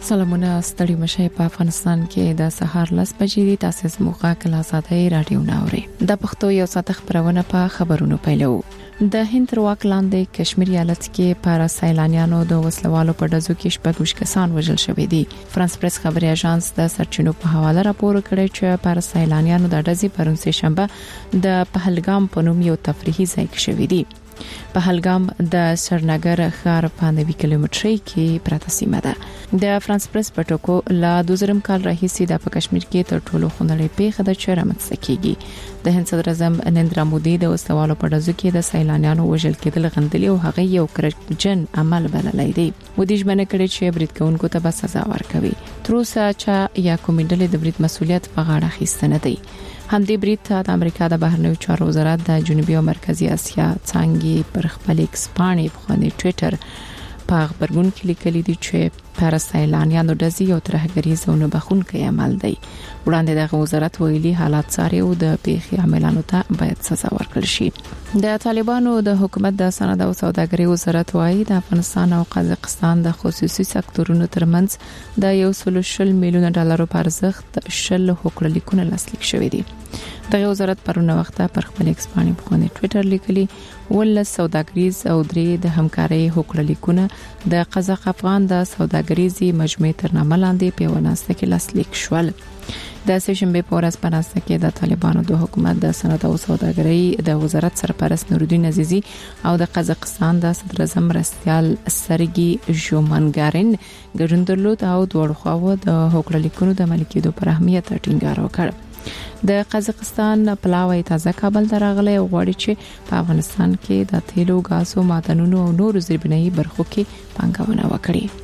سلامونه ستړي مشه په افغانستان کې د سهار 10 بجې د تاسیس موخه کلا ساده رادیو ناوري د پښتو یو ساعت خبرونه په خبرونو پیلو د هند تر واک لاندې کشمیر ایالت کې پارا سیلانیانو د وسلوالو په ډزو کې شپږ کسان وژل شوي دي. فرانس پریس خبري اژانس د سرچینو په حواله راپور کړی چې پارا سیلانیانو د ډزې پرون سه شنبه د پهلګام په نوم یو تفریحي ځای کې شوي دي. پهلګام د سرنګر ښار په 90 کیلومترۍ کې پراته سیمه ده. د فرانس پریس په ټکو لا 2000 کال راهیسې د کشمیر کې تر ټولو خونړۍ پیښه د چرمت سکیږي. د هند صدر اعظم نریندرا مودي د وسوالو په ډزو کې د سیلانیانو وژل کېدل غندلي او هغه یو کرجن عمل بللی دی. مودي ژمنه کړې چې برید کوونکو ته به سزا ورکوي. تر اوسه چې یا کومې ډلې د برید مسولیت په غاړه اخیسته نه دی. همدې برید ته د امریکا د بهرنیو چارو وزارت د جنوبي او مرکزی اسیا څنګه پر خپل ایکس باندې په خوني ټوئیټر په خبرګون کې لیکلي دي چې پاراسایلانیانو ډزي او ترهګری زونه بخونکي عمل دی. وړاندې د وزارت ویلي حالات څاري او د پیښې عاملانو ته باید سزا ورکړل شي. د طالبانو د حکومت د صنعت او سوداګرۍ وزارت وايي د افغانستان او قزاقستان د خصوصي سکتورونو ترمنځ د 1.1 میلیون ډالر په ارزښت شل حقوق لیکونه لاسلیک شوې دي. دغه وزارت پرونه وخته پر خپل ایکس باندې په خوني ټوئیټر لیکلي ول سوداګریز او درې د همکارۍ حقوق لیکونه د قزاق افغان د سوداګریزي مجموعې تر نامه لاندې په وناسته کې لاسلیک شول. د سشنبه په ورځ په ناسته کې د طالبانو د حکومت د صنعت او سوداګرۍ د وزارت سرپرست نورالدین عزیزی او د قزاقستان د صدر اعظم مرستیال سرګي ژومنګارین ګډون درلود او دوه خواو د حقوق لیکونو د ملکیدو پر اهمیت ټینګار وکړ. د قزاقستان پلاوی تازه کابل دراغله غوړي چې په افغانستان کې د تیلو غازو معدنونو او نورو زیربنایي برخو کې پانګونه وکړي.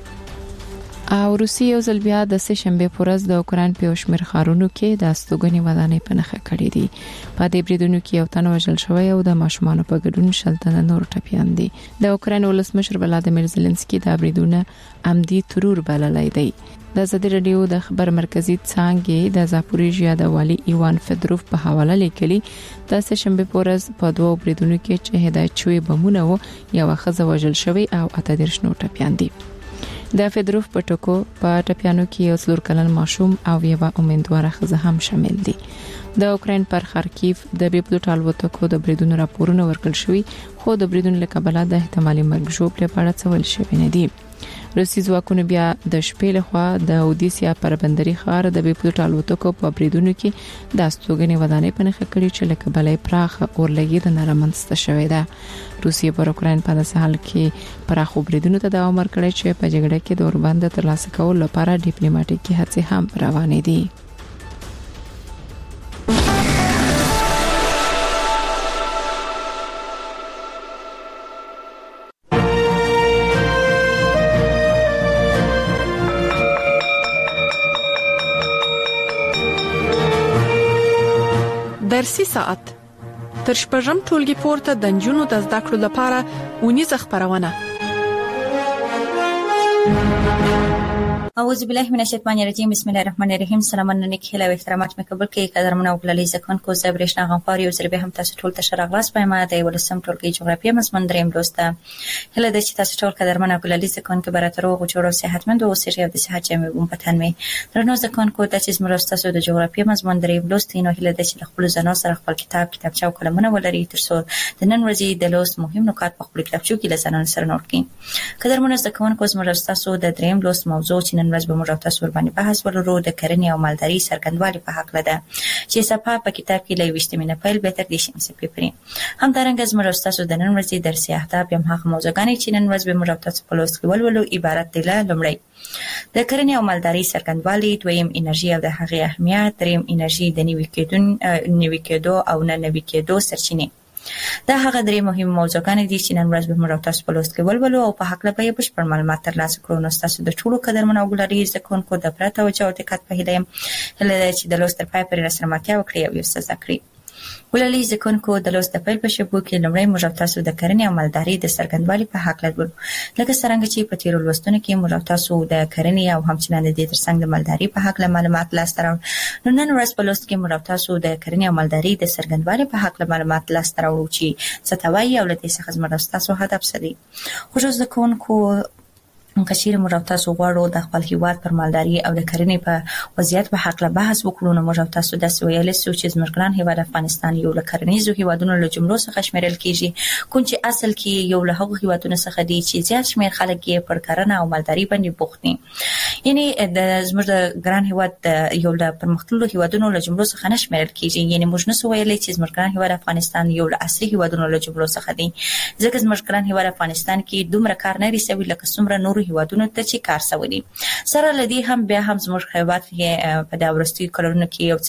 او روسیه یو ځل بیا د سشنبه پورز د اوکران په شمیر خارونو کې د استوګنې ودانې په نخښه کړې دي. په دې بریدونو کې یو تن وژل شوی او د ماشومان په ګډون شلتنه نور ټپيان دي. د اوکران ولسمشر ولادیمیر زيلنسکي د بریدونو عمدي ترور بللی دی. د ازادي رادیو د خبر مرکزی څنګه د زاپوریژیا د والی ایوان فدروف په حواله لیکلي د سشنبه پورز په دوه بریدونو کې چې هدایت شوی بمونه وو یو خزه وژل شوی او 18 نور ټپيان دي. د فدروف په ټکو په ټپيانو کې یو څلور کلن ماشوم او یو امیندواره خزه هم شامل دي. د اوکرين پر خارکیف د بیپلوټ الوتکو د بریدونو راپورونه ورکړل شوی خو د بریدونو لکبله د احتمالي مرګ ژوبل په اړه څول شوی نه دي. روسي ځواکونه بیا د شپې لخوا د اودیسیا پر بندري ښار د بیپلوټ الوتکو په بریدونو کې د استوګنې ودانې په نخښه کړې چې لکبلې پراخ اورلګي د نرمنسته شوې ده. روسیه پر اوکرين په داسې حال کې پراخ بریدونو ته دوام ورکړي چې په جګړه کې د اوربند ترلاسه کولو لپاره ډیپلوماټیکي هڅې هم روانې دي. درسي ساعت تر شپږم ټولګي پورته د نجونو د زده کړو لپاره ونیزه خبرونه. اعوذ بالله من الشیطان الرجیم بسم الله الرحمن الرحیم. سلامونه نیکی له احترامات مکبل کې قدرمن او غللی ځکون کو زبرشنا غفار یو زربه هم تاسو ټول ته شرغلاس پېما د ولسم ټولګي جغرافیه مضمون دریم لوسته. هله د چې تاسو ټول قدرمن او غللی ځکون کې براترو او جوړو صحتمند او سریه د صحت جامع بون پتن می درنو ځکون کو د چې مرسته د جغرافیه مضمون دریم لوست نو هله د چې خپل زنو سره خپل کتابچه او قلمونه ولري تر څو د نن ورځې د لوست مهم نکات په خپل کتابچو کې لسانونه سره نوٹ کړئ. قدرمن ځکون کو مرسته د دریم لوست موضوع چې نن ورځ به موږ تاسو باندې بحث ولرو د کرنې او مالداري سرګندوالي په حق لده چې صفحه په کتاب کې لوي وشتمنه فایل به تر دې شي سپیپري هم دارنګ زموږ تاسو د نن ورځې درسي اهداف هم هغه موضوعګانې چې نن ورځ به موږ تاسو په لوست کې ولولو عبارت دي له لمړی د کرنې او مالداري سرګندوالي، دویم انرژي او د هغې اهمیت، دریم انرژي د نوي کېدو او نه نوي کېدو سرچینې. دا هغه درې مهم موضوعګانې دي چې نن ورځ به موږ تاسو په لوست کې ولولو او په حق لپاره بشپړ معلومات ترلاسه کړو. نو تاسو د ټولو قدرمن او ګلاري ځکونکو د پرته توجه او دقت په هیله چې د لوست تر پای پورې سره ماتیا وکړي او یو څه زده کړئ. ولولي ځکونکو د لوست د پیل په شپو کې لومړی موږ تاسو د کرنې او مالداري د سرګندوالي په حق لولو. لکه څنګه چې په تیرو لوستونو کې موږ تاسو د کرنې او همچنان د ترڅنګ د مالداري په حق معلومات لاسته راوړل. نو نن ورځ په لوست کې موږ تاسو د کرنې او مالداري د سرګندوالي په حق معلومات لاسته راوړو چې څه توایي او لته څه خدمت تاسو هدف سدي. خو ځکونکو کچیر موږ تاسو غواړو د خپل هیواد پر مالداري او د کرنې په وضعیت په حق له بحث وکړو نو موږ تاسو د سویل چې زموږ ګران هیواد افغانستان یو له کرنیزو هیوادونو له جملو څخه شمیرل کیږي کوم چې اصل کې یو له هغو هیوادونو څخه دی چې زیات شمیر خلک یې پر کرنه او مالداري باندې بوخت دي یعنی د زموږ ګران هیواد یو له پرمختللو هیوادونو له جملو څخه نشمیرل کیږي یعنی موږ نسو ویلای چې زموږ ګران هیواد افغانستان یو له اصلي هیوادونو له جملو څخه دی ځکه زموږ ګران هیواد افغانستان کې دومره کار نه رسوي لکه څومره نور هیوادونو ته چې کار سوي سره لدی هم بیا هم زموږ هیواد په د ورستي کلونو کې یو څه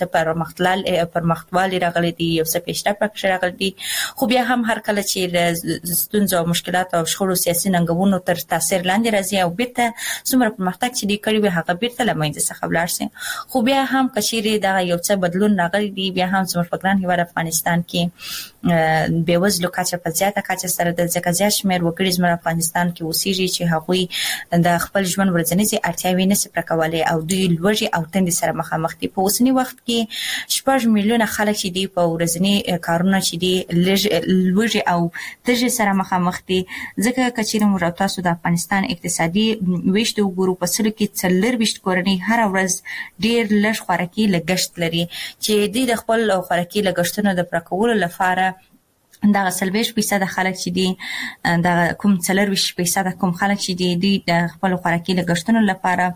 پرمختوالي راغلي دي یو څه پیشرفت پکې راغلي دي خو بیا هم هر کله چې ستونزې او مشکلات او شخړو سیاسي ننګونو تر تاثیر لاندې راځي او بیرته څومره پرمختګ چې دی کړی وي هغه بیرته لمنځه څخه ولاړ شي خو بیا هم کچېرې دا یو څه بدلون راغلی دی بیا هم زموږ په ګران هیواد افغانستان کې بیوزلو کچه په زیاته کچه سره د ځکه زیات شمیر وګړي زموږ افغانستان کې اوسېږي چې هغوی د خپل ژوند ورځنی اړتیاوې نشي پوره کولای او دوی لوږې او تندې سره مخامخ دي په اوسنی وخت کې 6 میلیونه خلک چې دي په ورځنی کارونه چې دي لوږې او تږي سره مخامخ دي ځکه کچېرې موږ تاسو د افغانستان اقتصادي ویشت وګورو په سلو کې 24 کورنۍ هر ورځ ډېر لږ خوراکي لګښت لري چې د خپل خوراکي لګښتونو د پوره کولو لپاره دا 40% خلک چې دي دا کوم 40% کوم خلک چې دي د خپل خوراکي لګښتونو لپاره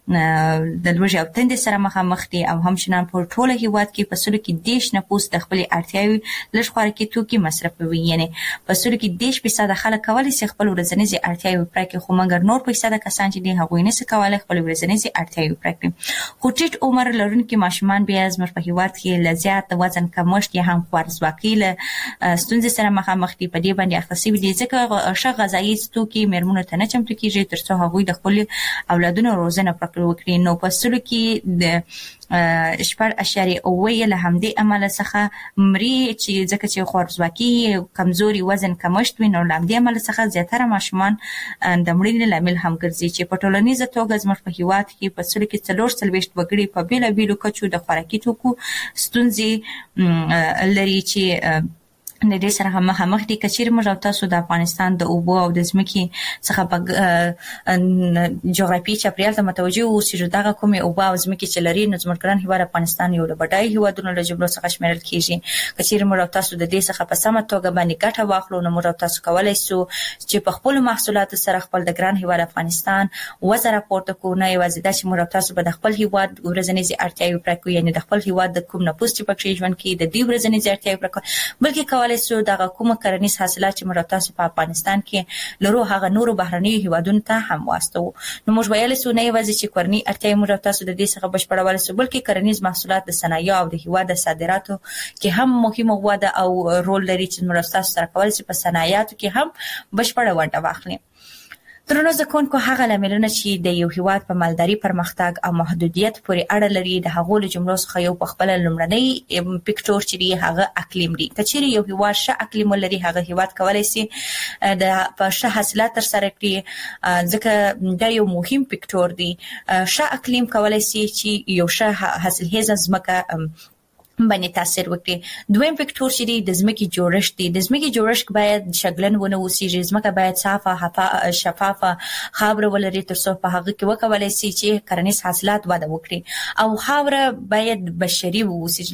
د لوږې او تندې سره مخامخ دي او همچنان په ټوله هیواد کې په سلو کې 10 نفوس د خپل اړتیاوې لږ خوراکي توکي مصرفوي یعنی په سلو کې 10% خلک کولی شي خپل ورځنی اړتیاوې پوره کړي خو مګر نور پیسې کسان چې دي هغوی نه کولی خپل ورځنی اړتیاوې پوره کړي خو ټیټ عمر لرونکي ماشومان بیا زموږ په هیواد کې له زیات وزن کمښت یا هم خوارزواکۍ له ستونزې سره مخامخ دي په دې باندې اخته شوي دي ځکه ښه غذایي توکي میرمنو ته نه چمتو کیږي ترڅو هغوی د خپل اولادونو روزنه وکړي نو په سلو کې د 8.9 له همدې عمل څخه مري چې ځکه چې خوارزواکي کمزوري وزن کمښت وي نو له همدې عمل څخه زیاتره ماشومان د مړینې لامل هم ګرځي چې په ټولنیزه توګه زموږ په هیواد کې په سلو کې 44 وګړي په بیلابیلو کچو د خوراکي توکو ستونزې لري چې د دې سره هم مخامخ دي کچېرې موږ تاسو د افغانستان د اوبو او د ځمکې څخه په جغرافیایي چاپیریال ته متوجه اوسو چې دغه کومې اوبو او ځمکې چې لري نو زموږ ګران هیواد افغانستان یو له بډای هیوادونو له جملو څخه شمیرل کیږي کچېرې موږ تاسو د دې څخه په سمه توګه باندې ګټه واخلو نو موږ تاسو کولای شو چې په خپل محصولاتو سره خپل د ګران هیواد افغانستان وزن راپورته کوو نه یوازې دا چې موږ تاسو په خپل هیواد ورځنی اړتیاوې پوره کوو یعنی د خپل هیواد د کوم نفوس چې پکې ژوند کوي د دې ورځنی اړتیاوې پوره کوو بلکې سو دغه کومه کرنیز حاصلات چې موږ تاسو په افغانستان کې لرو هغه نورو بهرنیو هیوادونو ته هم واسطو نو موږ ویل سو نه یوازې چې کرنی اړتیا موږ تاسو د دې څخه بشپړول سو بلکې کرنیز محصولات د صنایع او د هیواد د صادراتو کې هم مهمه وده او رول لري چې موږ تاسو سره کولای شي په صنایعاتو کې هم بشپړه ونډه واخلي درنو ځکونکو هغه لاملونه چې د یو هیواد په مالداري پرمختګ او محدودیت پورې اړه لري د هغو له جملو څخه یو په خپل لومړنی فکټور چې دی هغه اقلیم دی کچېرې یو هیواد ښه اقلیم لري هغه هیواد کولای شي د په ښه حاصلات تر سره کړي ځکه دا یو مهم فکټور دی ښه اقلیم کولای شي چې یو ښه حاصلخیزه ځمکه باندې تاثیر وکړي دویم فکټور چې د ځمکې جوړښت دی د ځمکې جوړښت باید شګلن ونه اوسېږي ځمکه باید صافه شفافه خاوره ولري ترڅو په هغه کې وکولای شي چې کرنیز حاصلات وده وکړي او خاوره باید بشري اوسېږي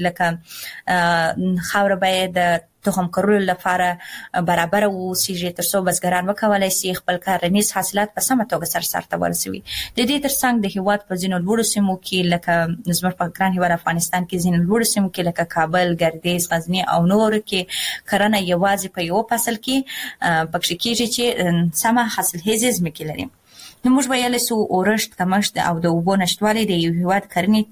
لکه خاوره باید تخم کرلو لپاره برابر اوسېږي ترڅو بزګران وکولای شي خپل کرنیز حاصلات په سمه توګه سرته ورسوي د دې ترڅنګ د هیواد په ځینو لوړو سیمو کې لکه زموږ په ګران هیواد افغانستان کې ځینو لوړو سیمو کې لکه کابل ګردیز غزنی او نور کې کرنه یوازې په یو فصل کې پکې کېږي چې سمه حاصلخیزه ځمکې لري نو موږ ویل سو اورښت کمښت او د اوبو نشټوالی د یو هیواد کرنې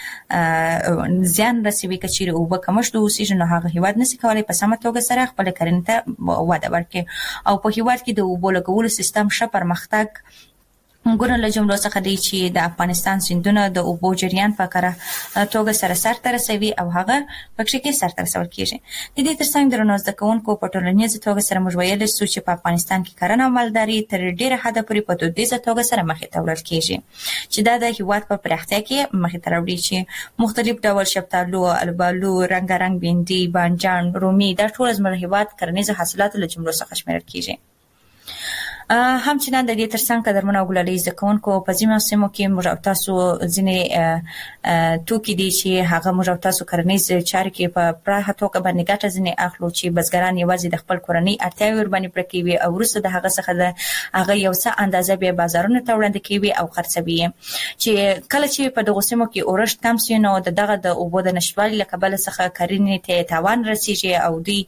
ته زیان رسوي کچېرې اوبه کمښت اوسېږي نو هغه هیواد نشي کولای په سمه توګه سره خپل کرنې ته وده ورکړي او په هیواد کې د اوبو لګولو سیستم ښه پرمختګ ګورنه له جملو څخه دی چې د افغانستان سیندونه د اوبو جریان په کاره توګه سرته رسوي او هغه پکې کې سرته رسول کیږي د دې ترڅنګ درنو زده کوونکو په ټولنیزه توګه سره موږ ویل شو چې په افغانستان کې کرنه او مالداري تر ډیره حده پورې په دودیزه توګه سره مخې ته وړل کیږي چې دا د هیواد په پراختیا کې مخې ته راوړي چې مختلف ډول شفتالو البالو رنگارنګ بینډي بانجان رومي دا ټول زموږ هیواد کرنیزه حاصلات له جملو څخه شمیرل کیږي همچنان د دې ترڅنګ قدرمن او ګلالي زکونکو په ځینو سیمو کې موږ او تاسو ځینې توکي دي چې هغه موږ او تاسو کرنیز چارې کې په پراخه توګه باندې ګټه ځینې اخلو چې بزګران یوازې د خپل کورنۍ اړتیاوې ور باندې پوره کوي او وروسته د هغه څخه د هغه یو څه اندازه به بازارونو ته وړاندې کوي او خرڅوي چې کله چې په دغه سیمو کې اورښت کم شي نو دغه د اوبو د نشټوالي له کبله څخه کرنې ته تاوان رسیږي او دوی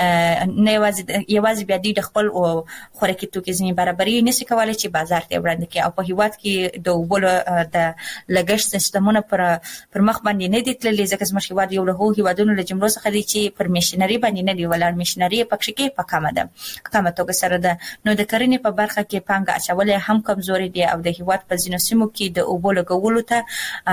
نه یوازې بیا د خپل خوراکي توکي ځینې برابرۍ نشي کولای چې بازار ته وړاندې کړي او په هیواد کې د اوبو د لګښت سیستمونه پر مخ باندې نه دي تللي ځکه زموږ هیواد یو له هیوادونو له جملو څخه دی چې پر میشنري باندې نه دی ولاړ میشنري پکې کې په کمه توګه سره ده نو د کرنې په برخه کې پانګه اچول هم کمزوري دي او د هیواد په ځینو سیمو کې د اوبو لګولو ته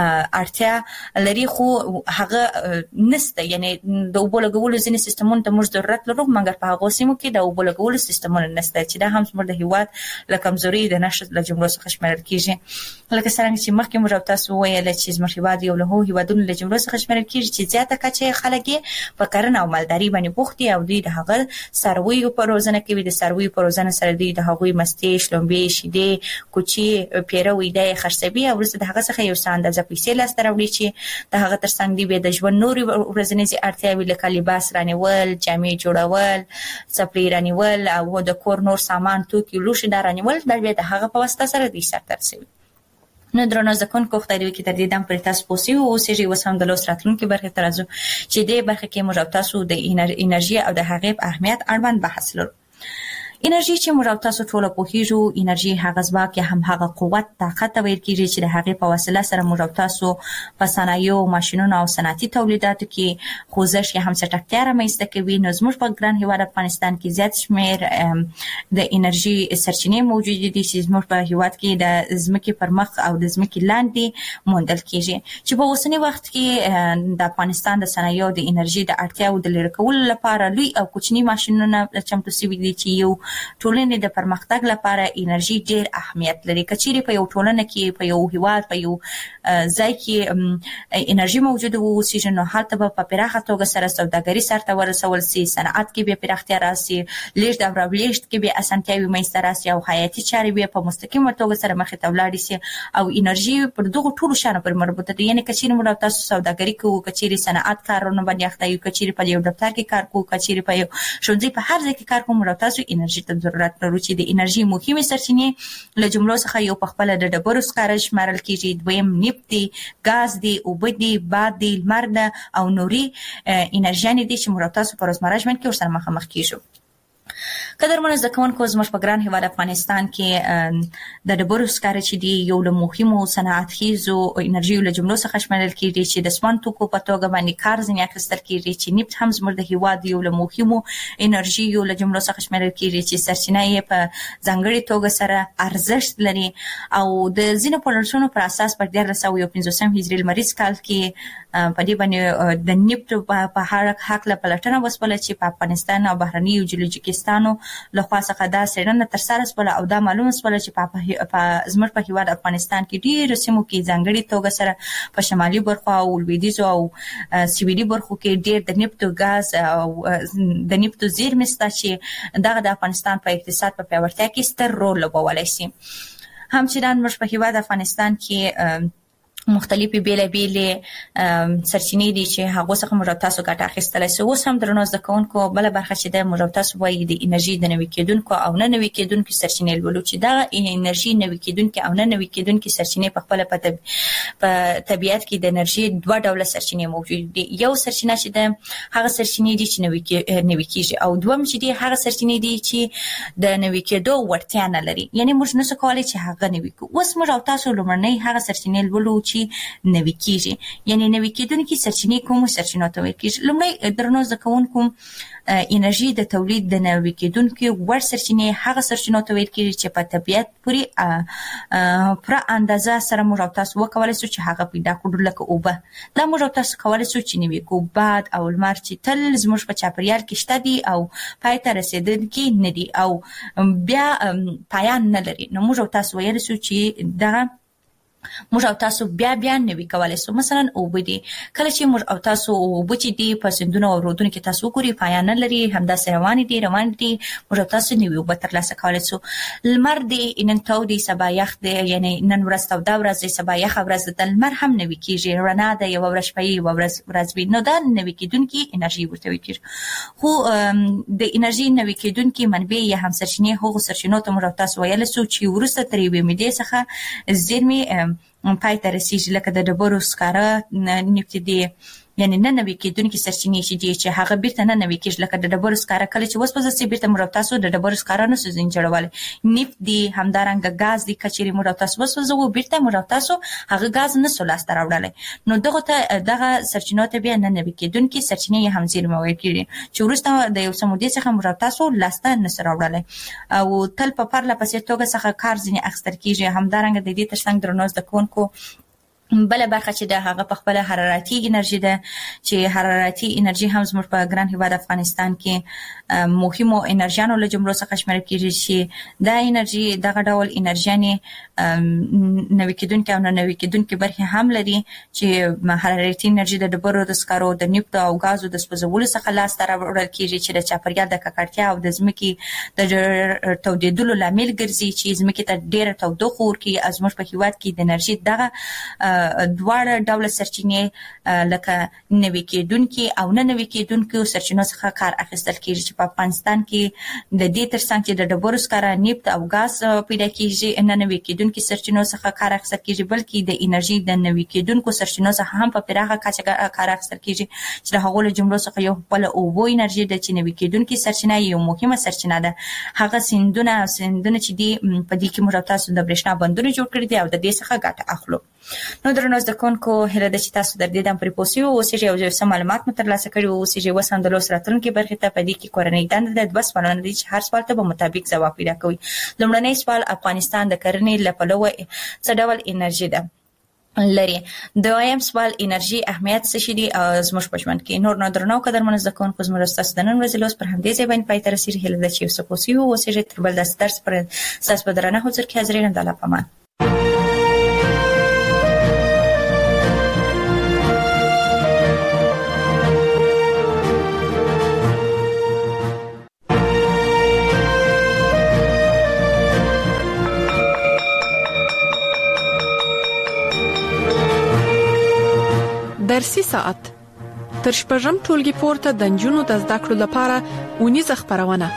اړتیا لري خو هغه نسته یعنی د اوبو لګولو ځینې سیستمونه ته موږ ضرورت لرو مګر په هغه سیمو کې د اوبو لګولو سیستمونه نشته چې دا هم زموږ د هیواد له کمزوري د نشټ له جملو څخه شمارل کیږي لکه څنګه چې مخکې موږ تاسو ویل چې زموږ هیواد یو له هیوادونو له جملو څخه شمارل کیږي چې زیاته کچه خلک په کرنه او مالداري باندې بوخت دي او دوی د هغه څارویو په روزنه کې د څارویو په روزنه سره دوی د هغوی مستې شلومبې شیدې کوچي پیروي د خرڅوي او وروسته د هغه څخه یو څه اندازه پیسې لاسته راوړي چې د هغه ترڅنګ دی به د ژوند نوري ورځنی اړتیاوې لکه لباس رانیول جامې جوړول څپلۍ رانیول او د کور نور سامان توکي لوښي رانیول د هغه په واسطه سره دوی سره ترسوي نو درنو زکونکو خدای دې کې تر دې دم پر تاسو پوسی او سیږي وسم د لوس راتلونکو برخه ترازو چې دې برخه کې موږ تاسو د انرژي او د هغې اهمیت اړوند بحث لرو انرژي چې موږ تاسو ټول په هیجو انرژي هغه ځواک یا هم هغه قوت طاقت ویل کیږي چې د هغې په وسیله سره موږ تاسو په صنایع او ماشينونو او صنعتي تولیداتو کې خوځښت یا هم چټکتیا رامنځته کوي نو زموږ په ګران هیواد افغانستان کې زیات شمیر د انرژي سرچینې موجود دي چې زموږ په هیواد کې د ځمکې پر مخ او د ځمکې لاندې موندل کیږي چې په اوسنی وخت کې د افغانستان د صنایع د انرژي د اړتیاو د لري کولو لپاره لوی او کوچني ماشينونه چمتو شوي دي چې یو ټولنې د پرمختګ لپاره انرژي ډېر اهمیت لري کچېرې په یو ټولنه کې په یو هیواد په یو ځای کې انرژي موجوده وو چې نو هلته په پراخه توګه سره سوداګري سره ورسول سي صنعت کې به پراختیا راسي لیږد او راوړېږد کې به اسانتیاوي منځته راسي او حیاتي چارې به په مستقیمه توګه سره مخې ته ولاړ شي او انرژي پر دغه ټولو شانو پر مربوطه دي یعنی کچېرې موږ تاسو سوداګري کوو کچېرې صنعت کارونه باندې اخته یو کچېرې په یو دفتر کې کار کوو کچېرې په یو ښوونځي په هر ځای کې کار کوو موږ تاسو انرژي ته ضرورت لرو چې د انرژي مهمه سرچینې له جملو څخه یو په خپل د ډبرو سکاره شمارل کیږي دویم نفت دی ګاز دی اوبه دی باد دی لمر ده او نوري انرژي دي چې موږ تاسو په روزمره ژوند کې ورسره مخامخ کیږو قدرمن زکونکو زموږ په ګران هیواد افغانستان کې د ډبرو سکاره چې دی یو له مهمو صنعت خیزو انرژي له جملو څخه شامل کیږي چې د سپن توکو په توګه باندې کار ځنې اخیستل کیږي چې نفت هم زموږ د هیواد یو له مهمو انرژي له جملو څخه شامل کیږي چې سرچینه یې په ځانګړي توګه سره ارزښت لري او د ځینو پولیسونو پر اساس په 1915 هجري لمریز کال کې په دې باندې د نفت په حق له پلټنه وسوله چې په افغانستان او بهرني جیولوجیکستانو لخوا څخه دا څېړنه ترسره شوه او دا معلومه شوه چې په زموږ په هیواد افغانستان کې ډېر سیمو کې ځانګړي توګه سره په شمالي برخو او لویدیځو او سویلي برخو کې ډېر د نفت او ګاز او د نفت زیرمې شته چې دغه د افغانستان په اقتصاد په پیاوړتیا کې ستر رول لوبولی شي همچنان موږ په هیواد افغانستان کې مختلفې بیلابیلې سرچینې دي چې هغه څخه موږ تاسو ګټه اخیستلای شو اوس هم درنو زکونکو بل برخه چې د موږ تاسو وایي د انرژي د نوي کېدونکو او نه نوي کېدونکو سرچینې ولولو چې دا انرژي نوي کېدونکو او نه نوي کېدونکو سرچینې په خپل په طبیعت کې د انرژي دوه ډوله سرچینې موجود دي یو سرچینه چې د هغه سرچینې دي چې نوي کېږي او دوم چې دي هغه سرچینې دي چې د نوي کېدو وړتیا نه لري یعنی موږ نشو کولای چې هغه نوي کو اوس موږ تاسو لومړنۍ هغه سرچینې ولولو چې نوي کېږي یعنی نوي کېدونکي سرچینې کوم سرچینو ته ویل کېږي لومړی درنو زکونکو انرژي د تولید د نوي کېدونکو ور سرچینې هغه سرچینو ته ویل کېږي چې په طبیعت پورې پر اندازه سره موږ تاسو وکولای شو چې هغه پیدا کړو لکه اوبه دا موږ تاسو کولای شو چې نوي کو باد او لمر چې تل زموږ په چاپیریال کې شته دي او پای ته رسیدونکي نه دي او بیا پایان نه لري نو موږ تاسو ویل شو چې دا موږ او تاسو بیا نوي کولای سو. مثلا وبدي کله چې موږ او تاسو وبچې دي په سندونو او رودونو کې تاسو ګوري پایان لري همدا روان دي موږ او تاسو نوي وبتر لاسه کولای سو. لمر دي نن تو دي سبا یخ دي یعنی نن ورځ تو دا ورځ سبا یخ ورځ د لمر هم نوي کیږي رڼا ده یو ورځ پي یو ورځ وي نو دا نوي کیدونکي انرژي ورته کیږي. خو د انرژي نوي کیدونکي منبع یا هم سرچینه هغه سرچینو ته موږ او تاسو ویل سو چې ورسته ترې ومدي څخه زیرمي پای ته رسیږي لکه د ډبرو سکاره نفت دي یعنی نه نوي کېدونکي سرچینې چې هغه بیرته نه نوي کېږي لکه د ډبرو سکاره کله چې وسپځي بیرته موږ تاسو د ډبرو سکاره نه سوزین جوړول نفت دي همدارنګه غاز دي کچېری موږ تاسو وسپځو بیرته موږ تاسو هغه غاز نه سولاس راوړل نو دغه سرچینو ته بیا نه نوي کېدونکي سرچینې هم زیرمه ویل کېږي چې ورسته د یو سمودي څخه موږ تاسو لاسته نه راوړل او تل په پرله پسې توګه څخه کار ځنی اخستر کېږي همدارنګه د دې ترڅنګ درنوز د کونکو بل برخه چې د هغه په خپل حرارتي انرژي ده چې حرارتي انرژي هم زموږ په ګران هیواد افغانستان کې مهمو انرژيانو له جملو څخه شمېرل کېږي چې دا انرژي دغه ډول انرژيانه نوي کېدونکي او نوي کېدونکي برخه هم لري چې حرارتي انرژي د ډبرو د سکارو د نفت او غازو د سوځولو څخه لاس ته راوړل کېږي چې د چاپیریال د ککړتیا او د ځمکې د تودېدلو لامل ګرځي چې ځمکې ته ډېر تودوخه ورکړي ازموږ په هیواد کې د انرژي دغه دواړه ډول سرچینې لکه نوي کېدونکي او نه نوي کېدونکي سرچینو څخه کار اخیستل کېږي چې په افغانستان کې د دې ترڅنګ چې د ډبرو سکاره نفت او غاز پیدا کېږي نه نوي کېدونکي سرچینو څخه کار اخیستل کېږي بلکې د انرژي د نوي کېدونکو سرچینو څخه هم په پراخه کچه کار اخیستل کېږي چې د هغو جملو څخه یو بل اوبو انرژي د چې نوي کېدونکي سرچینه یو مهمه سرچینه ده هغه سیندونه چې دی په دې کې موږ تاسو د برېښنا بندونه جوړ کړی دي او د دې څخه ګټه اخلو. نو درنو زده کوونکو هله د چې تاسو د دې د پرې پوسیو او سې یو معلومات مو ترلاسه کړي او سې وسند له سراتونکو برخه ته پدې کې کورنۍ دند د 2 سوالونه دي چې هر سوال ته په مطابق جواب پیدا کوي. لومړنی سوال افغانستان د کرنې لپاره څه ډول انرژي ده لري؟ دویم سوال انرژي اهمیت څه شي دي زموږ په ژوند کې؟ نور درنو قدرمن زده کوونکو زموږ تاسو د نن ورځې لوس پر همدې ځای باندې پای ته رسیدي هله د چې وسه پوسیو او سې تر بل درس پر اساس بدرنه حضور کې حاضرین د الله پامان. درسي ساعت تر شپږم ټولګي پورته د نجونو د زده کړو لپاره ونیزه خبرونه.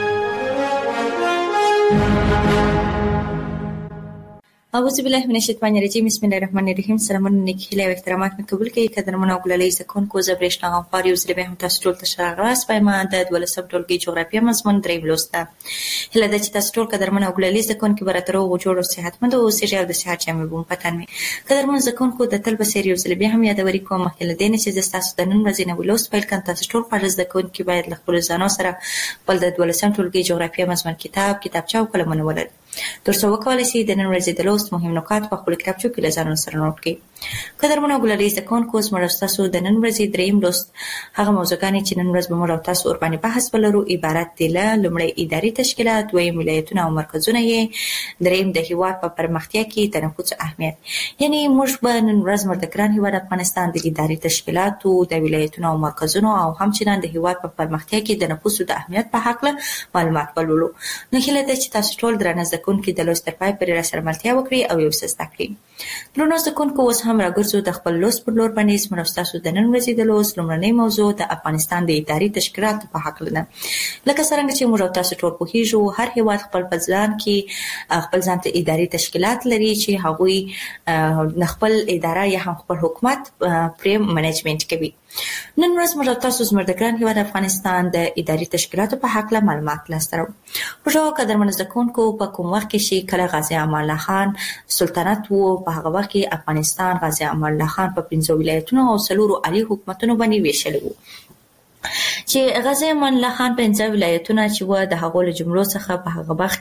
اعوذ بالله من الشیطان الرجیم بسم الله الرحمن الرحیم. سلامونه نیکی او احترامات مې قبول کړئ قدرمن او ګلالي زکونکو زبرښنا غفار یو زره به هم تاسو ټول ته شراغاس پېما د 12 ټولګي جغرافیه مضمون درې ولسته هله د چې تاسو ټول قدرمن او ګلالي زکونکو براترو او جوړ او صحتمند او سجل د صحت جامې بوم پتن مې قدرمن زکونکو د تل بسیر یو زره به هم یادوري کوم مخکله دین چې تاسو د نن ورځې نه ولوس پیل کړئ تاسو ټول فرض زکونکو باید له خپل ځانو سره بل د 12 ټولګي جغرافیه مضمون کتابچه او قلمونه ولرئ ترڅو وکولای شئ د نن ورځې د لوست مهم نکات په خپل کتابچو کې له ځان سره نوٹ کړئ. قدرمن او ګلالي زکونکو زموږ تاسو د نن ورځې دریم لوست هغه موضوعګانې چې نن ورځ به موږ تاسو ور باندې بحث ولرو عبارت دي له لومړی اداري تشکیلات دویم ولایتونه او مرکزونه یې دریم د هیواد په پرمختیا کې د نفوذ اهمیت یعنی موږ به نن ورځ موږ د ګران هیواد افغانستان د اداري تشکیلاتو د ولایتونو او مرکزونو او همچنان د هیواد په پرمختیا کې د نفوذ د اهمیت په اړه معلومات ولولو. نو هیله ده چې تاسو ټول درنه زکونکو د لوست تر پای پورې را سره ملتیا وکړي او یو څه زده کړئ. درنو زکونکو اوس هم راګرځو د خپل لوست پر لور باندې زموږ تاسو د نن ورځې د لوست لومړنۍ موضوع د افغانستان د اداري تشکیلاتو په اړه ده. لکه څنګه چې موږ تاسو ټول پوهیږو هر هیواد خپل ځان کې خپل ځان ته اداري تشکیلات لري چې هغوی خپل اداره یا هم خپل حکومت پرې منیجمنت کوي. نن ورځ موږ تاسو زموږ د ګران هیواد افغانستان د اداري تشکیلاتو په اړه معلومات لاسته راوړو. موږ قدرمن زکونکو په کوم وخت کې چې کله غازی امان الله خان سلطنت وو په هغه وخت کې افغانستان غازی امان الله خان په 15 ولایتونو او 4 عالی حکومتونو باندې ویشل وو. چې غازي امان الله خان 15 ولایتونه چې و د هغو له جملو څخه په هغه وخت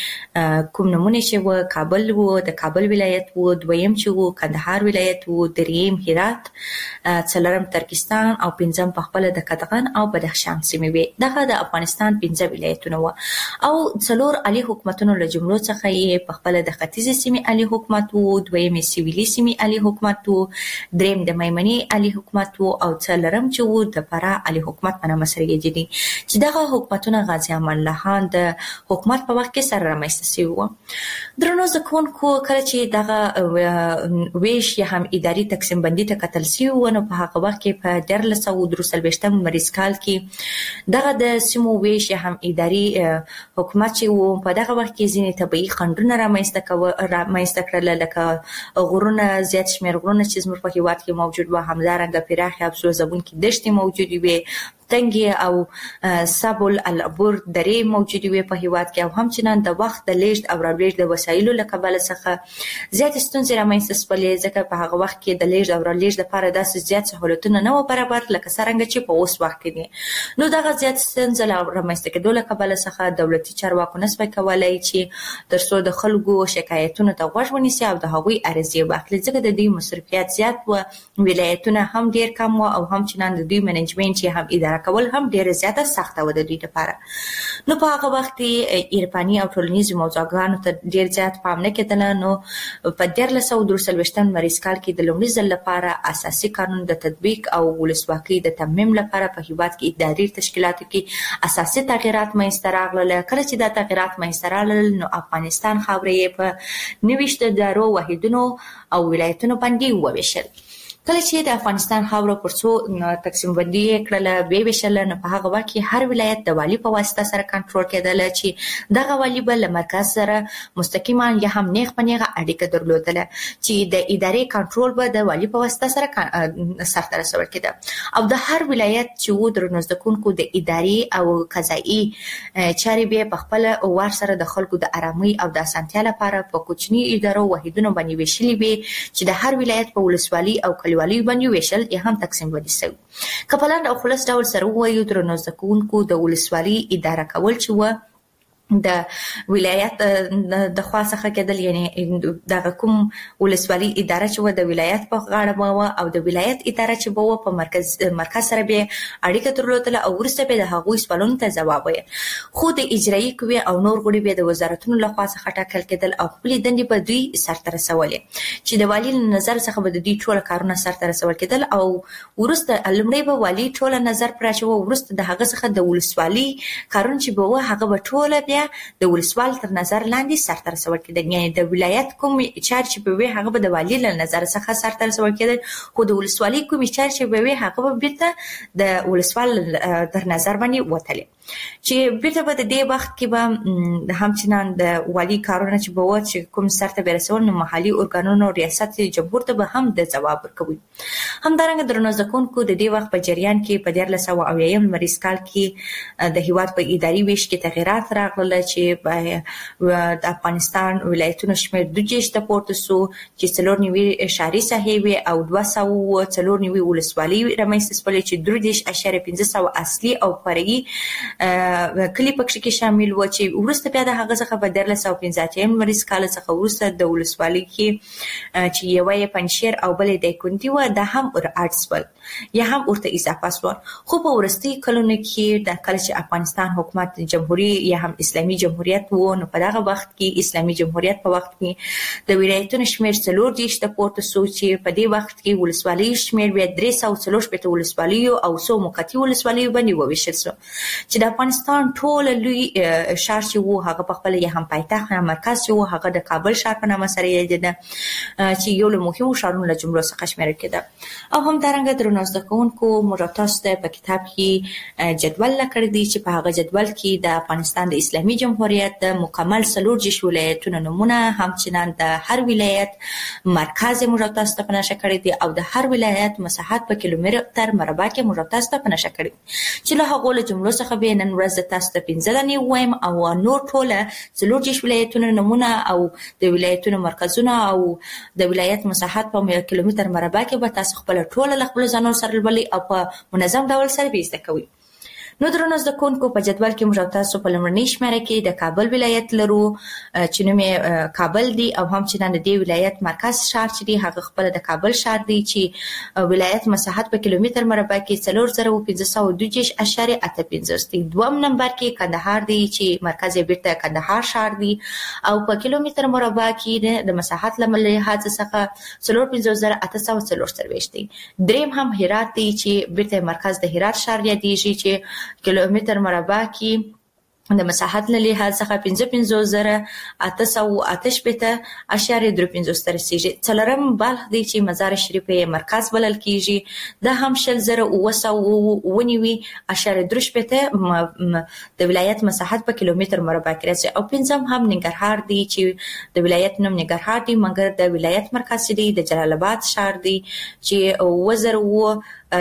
کې کوم نمونه چې و کابل و، د کابل ولایت و، دویم چې و کندهار ولایت و، دریم هرات، څلورم ترکستان او پنځم په خپل د کدغن او بدخشان سیمې وي. دغه د افغانستان 15 ولایتونه و او څلور عالی حکومتونو له جملو څخه یې په خپل د ختیځ سیمې عالی حکومت و، دویم سیویلي سیمې عالی حکومت و، دریم د میمنې عالی حکومت و او څلورم چې و د فراه عالی حکومت په نامه سره یادېدي چې دغه حکومتونه غازي امان الله خان د حکومت په وخت کې سره رامنځته شوي وو. درنو زده کوونکو، کله چې دغه ویش یا هم اداري تقسیم بندي ته کتل شوي وو نو په هغه وخت کې په 1323 لمریز کال کې دغه د سیمو ویش یا هم اداري حکومت چې وو په دغه وخت کې ځینې طبیعي خنډونه رامنځته کړل، لکه غرونه، زیات شمېر غرونه چې زموږ په هېواد کې موجود وو، همدارنګه پراخې افسوزونکې دښتې موجودې وې، تنګې او سبل العبور درې موجودې وې په هېواد کې، او همچنان د وخت د لیږد او رالیږد د وسایلو له کبله څخه زیاتې ستونزې رامنځته شولې، ځکه په هغه وخت کې د لیږد او رالیږد لپاره داسې زیات سهولتونه نه وو برابر لکه څرنګه چې په اوس وخت کې دي. نو دغه زیات ستونزې له رامنځته کېدو له کبله څخه دولتي چارواکو نه شوای کولی چې تر څو د خلکو شکایتونو ته غوږ ونیسي او د هغوی عرضې واخلي، ځکه د دوی مصرفیات زیات و، ولایتونه هم ډېر کم و او همچنان د دوی منیجمنټ چې هم اداره کول هم ډیره زیاته سخته و د دوی لپاره. نو په هغه وخت کې عرفاني او ټولنیزو موضوعګانو ته ډیر زیات پام نه کېدله. نو په 1323 لمریز کال کې د لومړي ځل لپاره اساسي قانون د تطبیق او ولسواکۍ د تمیم لپاره په هیواد کې اداري تشکیلاتو کې اساسي تغیرات منځته راغلل. کله چې دا تغیرات منځته راغلل نو افغانستان خاوره یې په 29 ادارو، واحدونو او ولایتونو باندې وویشل. کله چې د افغانستان خاوره پر څو تقسیم بندي کړله، ویې ویشله، نو په هغه وخت کې هر ولایت د والي په واسطه سره کنټرول کېدله چې دغه والي به له مرکز سره مستقیما یا هم نیغ په نیغه اړیکه درلودله چې د ادارې کنټرول به د والي په واسطه سره سرته رسول کېده. او د هر ولایت چې و درنو زده کوونکو د اداري او قضایي چارې به په خپل وار سره د خلکو د آرامۍ او د اسانتیا لپاره په کوچني ادارو واحدونو باندې ویشلي وي چې د هر ولایت په ولسوالۍ او والی باندې ویشل یا هم تقسیم بندي شوی. که په لاندې او خلاص ډول سره ووایو درنو زده کوونکو، د ولسوالۍ اداره کول چې و د ولایت د خوا څخه کېدل، یعنی دغه کوم ولسوالۍ اداره چې و د ولایت په غاړه به و او د ولایت اداره چې به و په مرکز سره به اړیکه درلودله او وروسته به د هغوی سوالونو ته ځواب ویل. خو د اجرایي قوې او نور غړي به د وزارتونو له خوا څخه ټاکل کېدل او خپلې دندې به دوی سرته رسولې چې د والي له نظر څخه به د دوی ټول کارونه سرته رسول کېدل او وروسته لومړی به والي ټول نظر پر اچوه، وروسته د هغه څخه د ولسوالۍ کارونه چې به و هغه به ټول د ولسوال تر نظر لاندې سرته رسول کېدل. یعنی د ولایت کوم چارې چې به وي هغه به د والي له نظر څخه سرته رسول کېدل، خو د ولسوالۍ کوم چارې چې به وي هغه به بیرته د ولسوال تر نظر باندې وتلې، چې بیرته به د دې وخت کې به همچنان د والي کارونه چې به و چې کوم سرته به رسول نو محلي ارګانونو ریاست جمهور ته به هم د ځواب ورکوي. همدارنګه درنو زده کوونکو، د دې وخت په جریان کې په 1380 لمریز کال کې د هیواد په اداري ویش کې تغیرات راغلل چې د افغانستان ولایتونو شمېر 2 ته پورته شو چې 94 شهري ساحې وي او 294 ولسوالۍ رامنځته شولې چې 3.5% اصلي او فرعي کلی پکې کې شامل و، چې وروسته بیا د هغه څخه په 1315 لمریز کال څخه وروسته د ولسوالۍ کې چې یوه یې پنجشیر او بلې دایکنډي وه دا هم ور شول یا هم ورته اضافه شول. خو په وروستیو کلونو کې د کله چې افغانستان حکومت جمهوری یا هم اسلامي جمهوریت وو نو په دغه وخت کې اسلامي جمهوریت په وخت کې د ولایتونو شمېر 40 ته پورته شو چې په دې وخت کې ولسوالۍ شمېر بیا 340 ولسوالۍ او 100 موقتي ولسوالۍ باندې وویشل شو چې د افغانستان ټول لوی ښار چې وو هغه په خپل یا هم پایتخت یا مرکز چې وو هغه د کابل ښار په نامه سره یادېده چې یو له مهمو ښارونو له جملو څخه شمېرل کېده. او همدارنګه درنو زده کوونکو، موږ تاسو ته په کتاب کې جدول لیکلی دی چې په هغه جدول کې د افغانستان د اسلامي جمهوریت د مکمل 40 ولایتونو نمونه، همچنان د هر ولایت مرکز موږ تاسو ته په نښه کړی دی او د هر ولایت مساحت په کیلومتر مربع کې موږ تاسو ته په نښه کړی چې له هغو له جملو څخه به نن ورځ تاسو ته 15 دانې وایم او نور ټوله 40 ولایتونو نمونه او د ولایتونو مرکزونه او د ولایت مساحت په کیلومتر مربع کې به تاسو خپل ټوله خپل ځانونو سره ولولئ او په منظم ډول سره به زده کوئ. نو درنو زده کوونکو په جدول کې موږ تاسو په لمړنۍ شمیره کې د کابل ولایت لرو چې نوم یې کابل دی او هم چې د دې ولایت مرکز شهر چې دی هغه خپل د کابل شهر دی چې ولایت مساحت په کیلومتر مربع کې 4528.58 دی. دوم نمبر کې کندهار دی چې مرکز یې بیرته کندهار شهر دی او په کیلومتر مربع کې د مساحت لحاظ څخه 45,840 دی. دریم هم هرات دی چې بیرته مرکز د هرات شهر یادېږي چې کیلومتر مربع کې د مساحت له لحاظ څخه 55,888.35 تر رسیږي. څلورم بلخ دی چې مزار شریف یې مرکز بلل کیږي د هم 0.993 د ولایت مساحت په کیلومتر مربع کې راځي. او پنځم هم ننګرهار دی چې د ولایت نوم ننګرهار دی مګر د ولایت مرکز دی د جلال آباد شهر دی چې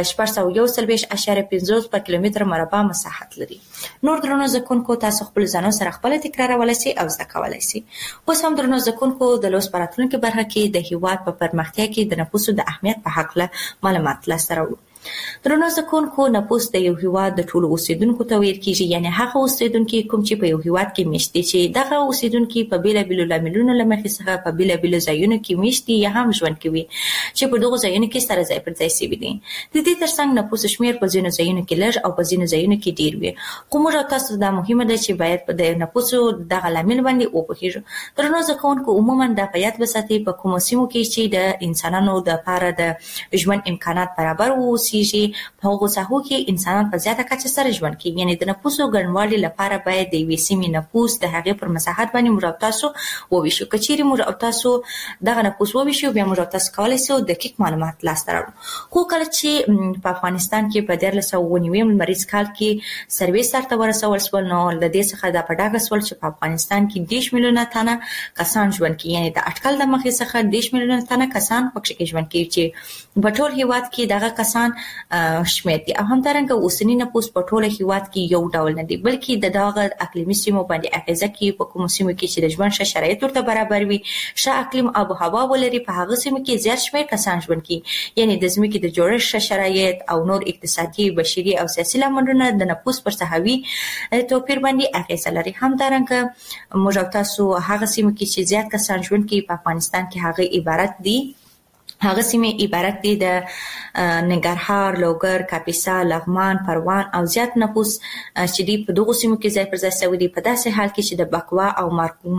441.50 په کیلومتر مربع مساحت لري. نور درنو زکونکو تاسو خپل ځانو سره خپل تکرارولای شئ او زده کولای شئ. اوس هم درنو زکونکو د لوست پراتونکو برخه کې د هیواد په پرمختیا کې د نفوسو د اهمیت په حق له معلومات لاسته راوړو. درنو زکونکو نفوس د یو هیواد د ټولو اوسیدونکو ته ویل کیږي، یعنی هغه اوسیدونکو کوم چې په یو هیواد کې مشت دي چې دغه اوسیدونکو په بیلابیلو لاملونو لمخې څخه په بیلابیلو ځایونو کې مشت دي یا هم ژوند کوي چې په دغه ځایونو کې سره ځای پر ځای شوي دي. د دې ترڅنګ نفوس شمیر په ځینو ځایونو کې لږ او په ځینو ځایونو کې ډیر وي. خو موږ تاسو دا مهمه ده چې باید په د نفوسو دغه لامل باندې وپوهیږو. درنو زکونکو عموما د پیات بساتي په کومو سیمو کې چې د انسانانو د لپاره د ژوند امکانات برابر اوسېږي په هغو ساحو کې انسانان په زیاته کچه سره ژوند کوي. یعنی د نفوسو ګڼوالي لپاره باید د یوې سیمې نفوس د هغې پر مساحت باندې موږ او تاسو وویشو. که چیرې موږ او تاسو دغه نفوس وویشو بیا موږ او تاسو کولی شو دقیق معلومات لاسته راوړو. خو کله چې په افغانستان کې په 1499 لمریز کال کې سروې سرته ورسول شول نو د دې څخه دا په ډاګه شول چې په افغانستان کې 10 میلیونه تنه کسان ژوند کوي. یعنی د اټکل د مخې څخه 10 میلیونه تنه کسان پکې ژوند کوي چې په ټول هیواد کې دغه کسان شمیر دي. او همدارنګه اوسنی نفوس په ټول هیواد کې یو ډول نه دی بلکې د دغه اقلیمي سیمو باندې اغیزه کوي. په کوم سیمو کې چې د ژوند شرایط ورته برابر وي، ښه اقلیم او هوا ولري، په هغه سیمو کې زیات شمیر کسان ژوند کوي. یعنی د ځمکې د جوړښت شرایط او نور اقتصادي، بشري او سیاسي لاملونه د نفوس پر صحوي توپیر باندې اغیزه لري. همدارنګه موږ او تاسو هغه سیمو کې چې زیات کسان ژوند کوي په افغانستان کې هغه عبارت دي هغه سیمې عبارت دي د ننګرهار، لوګر، کاپیسا، لغمان، پروان او زیات نفوس چې دی په دغه سیمو کې ځای پر ځای شوي دي. په داسې حال کې چې د بکوا او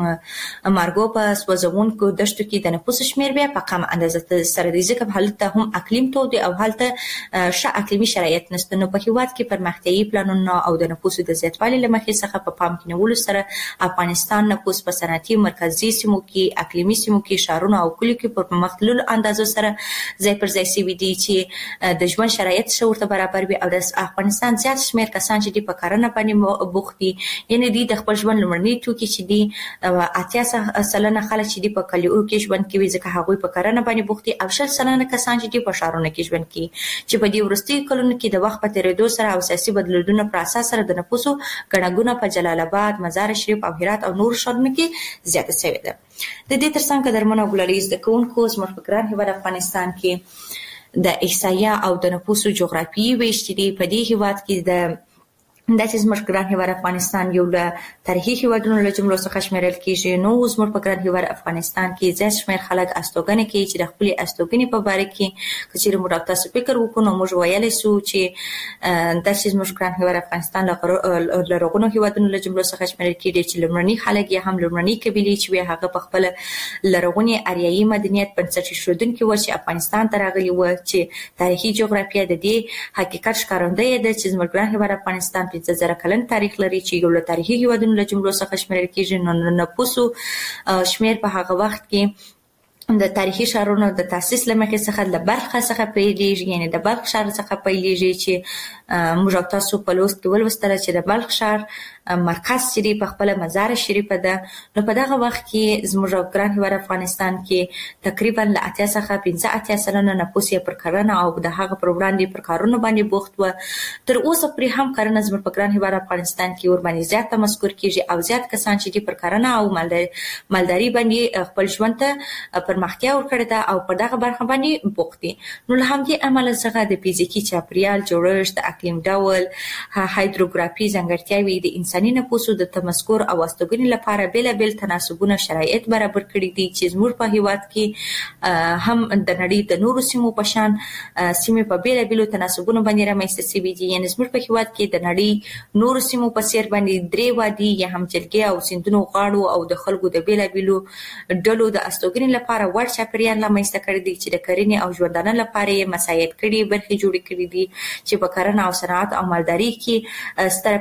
مارګو په سوځونکو دشتو کې د نفوس شمیر بیا په کم اندازه سره دی ځکه هلته هم اقلیم تود او هلته ښه اقلیمي شرایط نشته. نو په هیواد کې پرمختیایي پلانونه او د نفوس د زیاتوالي له مخې څخه په پام کې نیولو سره افغانستان نفوس په صنعتي مرکزي سیمو کې، اقلیمي سیمو کې، ښارونو او کلیو کې په مختلفو اندازو سره ځای پر ځای شوي دي چې د ژوند شرایط ښه ورته برابر وي. او د افغانستان زیات شمیر کسان چې دي په کرنه باندې بوخت دي. یعنی دی د خپل ژوند لومړني توکي چې دي 80% خلک چې دي په کلیو کې ژوند کوي ځکه هغوی په کرنه باندې بوخت دي او 60% کسان چې دي په ښارونو کې ژوند کوي چې په دې وروستیو کلونو کې د وخت په تېرېدو سره او سیاسي بدلونونو پر اساس سره د نفوسو ګڼه په جلال آباد، مزار شریف او هرات او نور ښارونو کې زیاته شوې ده. د دې ترڅنګ درمنو ګلالي زده کوونکو زموږ په ګران هیواد افغانستان کې د احصایه او د نفوسو جغرافیایي ویش دي. په دې هیواد کې د داسې زموږ ګران هیواد افغانستان یو له تاریخي هیوادونو له جملو څخه شمیرل کیږي. نو زموږ په ګران هیواد افغانستان کې زیات شمیر خلک استوګنه کوي چې د خپل استوګنې په باره کې کچېرې موږ تاسو فکر وکړو نو موږ ویلی شو چې داسې زموږ ګران هیواد افغانستان له رغونو هیوادونو له جملو څخه شمیرل کیږي چې لومړني خلک یې هم لومړني قبیلې چې وي هغه په خپل لرغوني اریایي مدنیت بنسټ ایښودونکي و چې افغانستان ته راغلي و. چې تاریخي جغرافیه د دې حقیقت ښکارندوی ده چې زموږ ګران هیواد افغانستان 15,000 کلن تاریخ لري چې یو له تاریخي هیوادونو له جملو څخه شمیرل کیږي. نو نفوسو شمیر په هغه وخت کې د تاریخي ښارونو د تاسیس له مخې څخه له بلخ څخه پیلېږي. یعنی د بلخ ښار څخه پیلېږي چې موږ تاسو په لوست کې ولوستل چې د بلخ ښار مرکز چې په خپل مزار شریف ده. نو په دغه وخت کې زموږ ګران هیواد افغانستان کې تقریبا له 80 څخه 85 سلنه نفوس یې پر کرنه او د هغه پر وړاندې پر کارونو باندې بوخت و. تر اوسه پرې هم کرنه زموږ په ګران هیواد افغانستان کې ور باندې زیات تمسکر کیږي او زیات کسان چې پر کرنه او مالداري باندې خپل ژوند ته پرمختیا ورکړې ده او په دغه برخه باندې بوخت دي. نو له همدې امله څخه د فزیکی چاپیریال جوړښت، د اقلیم ډول، هایدروګرافي ځانګړتیاوې د انساني نفوسو د تمسکر او استوګنې لپاره بیلابل تناسبونه شرایط برابر کړي دي چې زموږ په هیواد کې هم د نړۍ د نورو سیمو په شان سیمې په بیلابل تناسبونو باندې رامنځته شوي دي. یعنې زموږ په هیواد کې د نړۍ نورو سیمو په څیر باندې درې وادي یا هم جلګې او سیندونو غاړو او د خلکو د بیلابل ډلو د استوګنې لپاره وړ چاپیریال رامنځته کړي دي چې د کرنې او ژوندانه لپاره یې مساعد کړي برخې جوړې کړي دي چې په کرنه او صنعت او مالداري کې ستر